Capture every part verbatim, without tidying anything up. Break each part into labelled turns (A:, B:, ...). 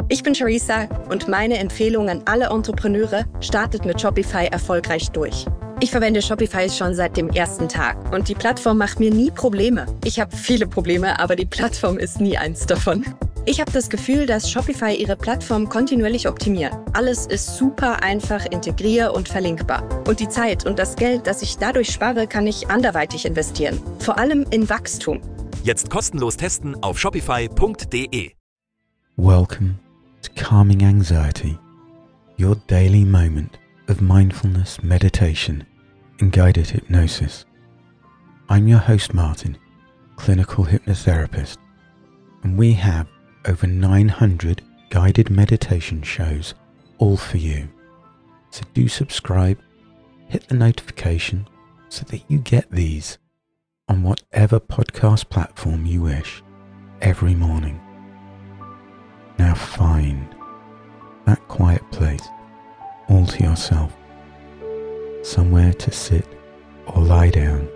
A: Ich bin Charissa und meine Empfehlung an alle Entrepreneure: startet mit Shopify erfolgreich durch. Ich verwende Shopify schon seit dem ersten Tag und die Plattform macht mir nie Probleme. Ich habe viele Probleme, aber die Plattform ist nie eins davon. Ich habe das Gefühl, dass Shopify ihre Plattform kontinuierlich optimiert. Alles ist super einfach integrier- und verlinkbar. Und die Zeit und das Geld, das ich dadurch spare, kann ich anderweitig investieren. Vor allem in Wachstum.
B: Jetzt kostenlos testen auf shopify punkt de.
C: Welcome to Calming Anxiety, your daily moment of mindfulness, meditation and guided hypnosis. I'm your host Martin, clinical hypnotherapist, and we have over nine hundred guided meditation shows all for you. So do subscribe, hit the notification so that you get these on whatever podcast platform you wish every morning. Now find that quiet place all to yourself, somewhere to sit or lie down.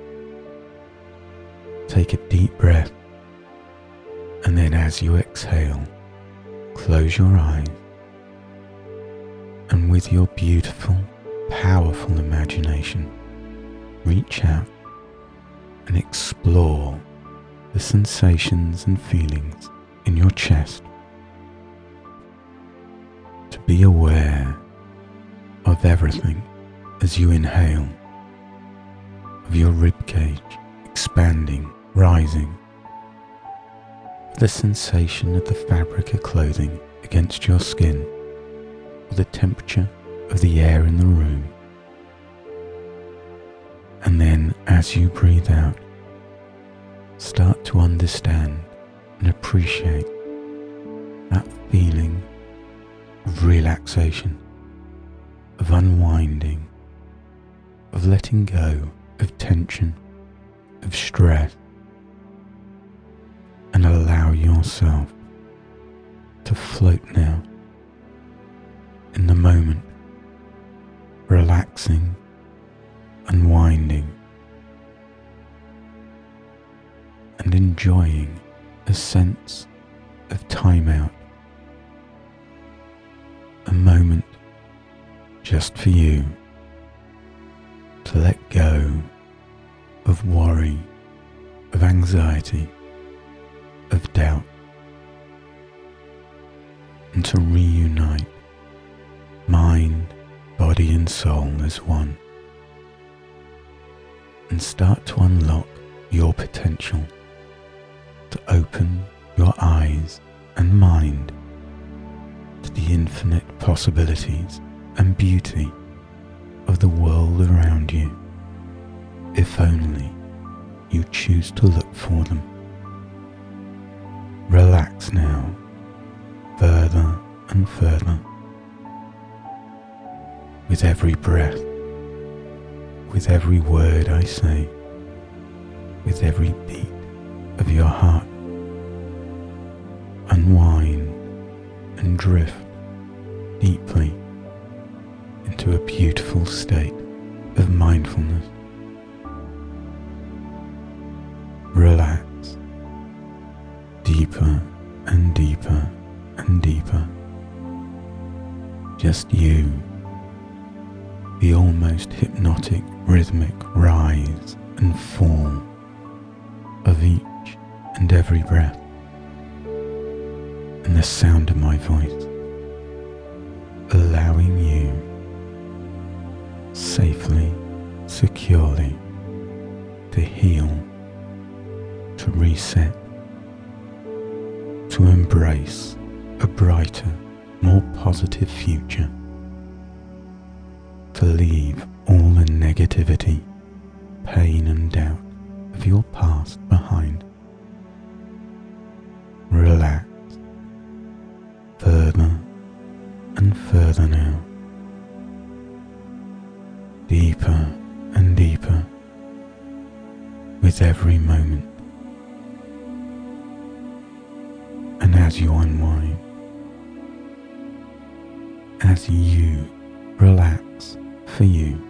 C: Take a deep breath, and then as you exhale, close your eyes, and with your beautiful, powerful imagination, reach out and explore the sensations and feelings in your chest. To be aware of everything as you inhale, of your ribcage expanding, rising, of the sensation of the fabric of clothing against your skin, or the temperature of the air in the room. And then as you breathe out, start to understand and appreciate that feeling of relaxation, of unwinding, of letting go of tension, of stress, and allow yourself to float now in the moment, relaxing, unwinding, and enjoying a sense of time out. A moment just for you to let go of worry, of anxiety, of doubt, and to reunite mind, body and soul as one, and start to unlock your potential, to open your eyes and mind to the infinite possibilities and beauty of the world around you, if only you choose to look for them. Relax now, further and further, with every breath, with every word I say, with every beat of your heart. Unwind and drift deeply into a beautiful state of mindfulness. Relax deeper and deeper and deeper. Just you, the almost hypnotic rhythmic rise and fall of each and every breath, and the sound of my voice, allowing you safely, securely to heal, to reset, to embrace a brighter, more positive future, to leave all the negativity, pain and doubt of your past behind. Relax further and further now, deeper and deeper with every moment. And as you unwind, as you relax for you,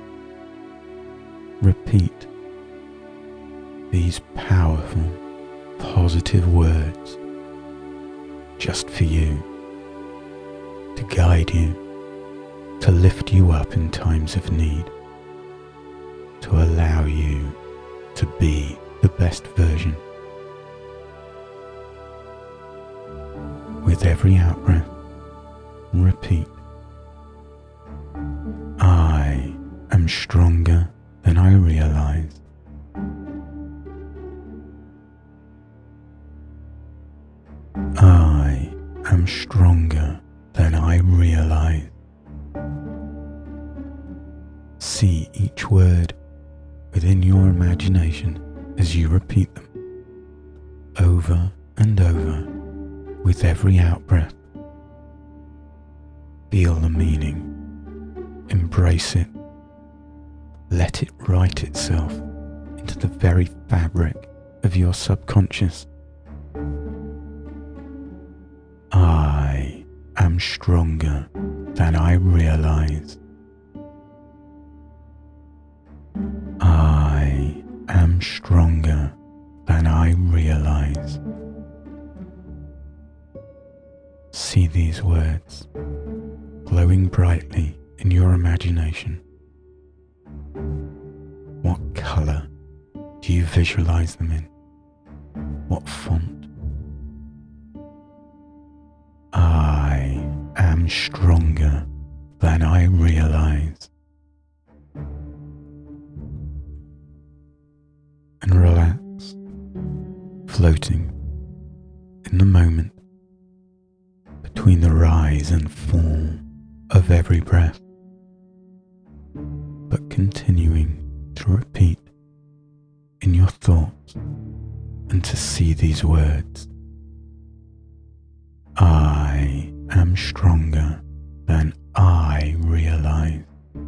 C: repeat these powerful, positive words just for you. guide you, to lift you up in times of need, to allow you to be the best version. With every out-breath, repeat, I am stronger than I realize. I am stronger than I realize. See each word within your imagination as you repeat them over and over with every out-breath. Feel the meaning. Embrace it. Let it write itself into the very fabric of your subconscious. I am stronger than I realize. I am stronger than I realize. See these words glowing brightly in your imagination. What colour do you visualize them in? What font? I am stronger than I realize. And relax, floating in the moment between the rise and fall of every breath, but continuing to repeat in your thoughts and to see these words. I am stronger than I realize.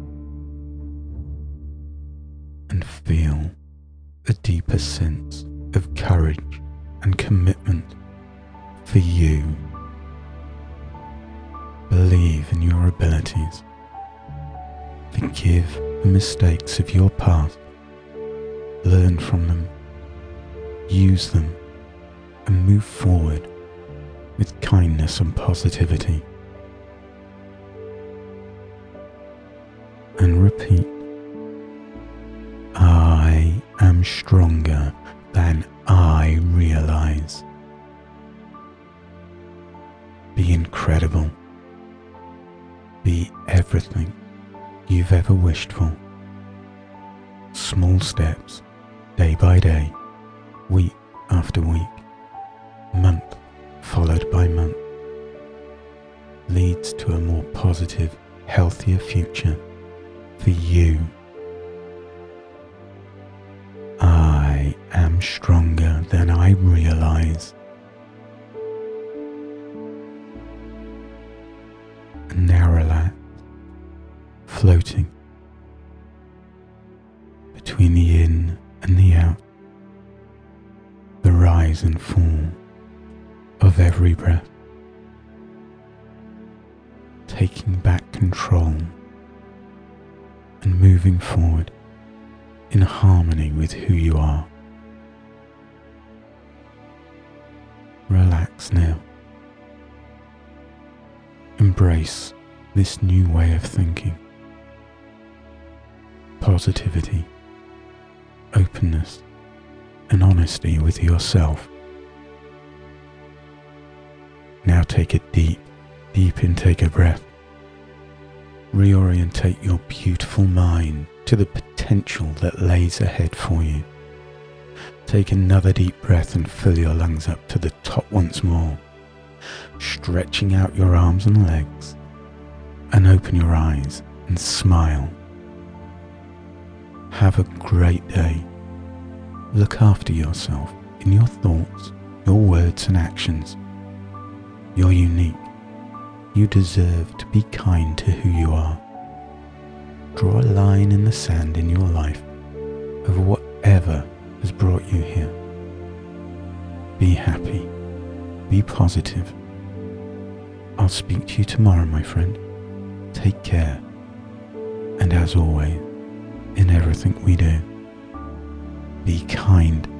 C: And feel a deeper sense of courage and commitment for you. Believe in your abilities. Forgive the mistakes of your past. Learn from them. Use them and move forward with kindness and positivity. And repeat, I am stronger than I realize. Be incredible. Be everything you've ever wished for. Small steps, day by day, week after week, month followed by month, leads to a more positive, healthier future for you. I am stronger than I realize. And now relax, floating between the in and the out, the rise and fall of every breath, taking back control and moving forward in harmony with who you are. Relax now. Embrace this new way of thinking. Positivity, openness, and honesty with yourself. Now take a deep, deep intake of breath. Reorientate your beautiful mind to the potential that lays ahead for you. Take another deep breath and fill your lungs up to the top once more, stretching out your arms and legs, and open your eyes and smile. Have a great day. Look after yourself in your thoughts, your words and actions. You're unique. You deserve to be kind to who you are. Draw a line in the sand in your life of whatever has brought you here. Be happy. Be positive. I'll speak to you tomorrow, my friend. Take care. And as always, in everything we do, be kind